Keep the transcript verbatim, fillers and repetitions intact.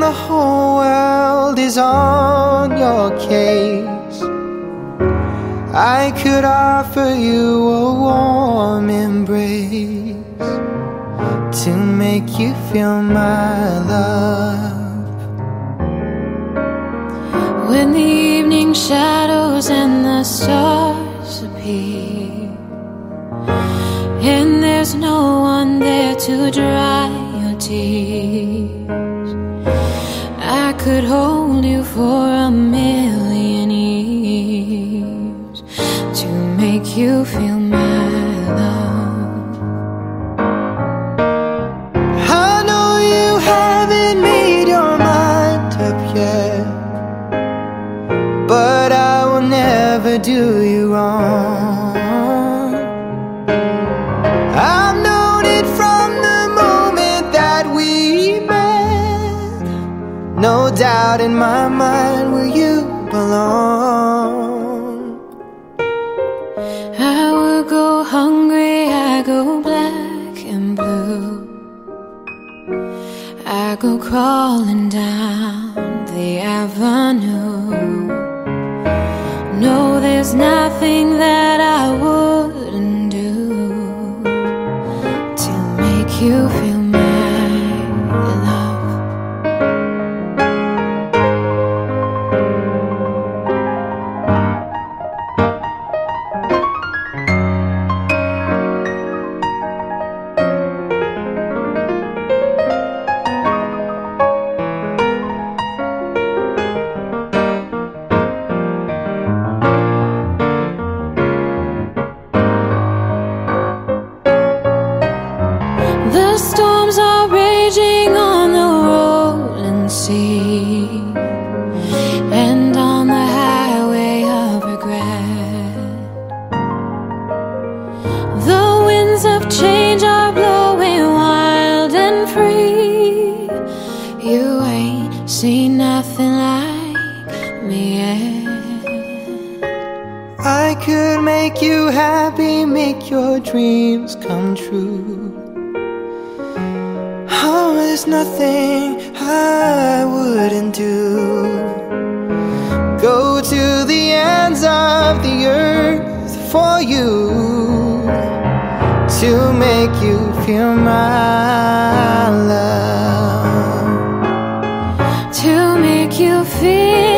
the whole world is on your case, I could offer you a warm embrace to make you feel my love. When the evening shadows and the stars appear, and there's no one there to dry your tears, I could hold you for a million years to make you feel my love. I know you haven't made your mind up yet, but I will never do you wrong. I've known it from the moment that we met, no doubt in my mind where you belong. I will go hungry, I go black and blue, I go crawling down the avenue. No, there's nothing that I wouldn't do to make you feel my love. The storms are raging on the rolling sea, and on the highway of regret, the winds of change are blowing wild and free. You ain't seen nothing like me yet. I could make you happy, make your dreams come true. Oh, there's nothing I wouldn't do. Go to the ends of the earth for you, to make you feel my love, To make you feel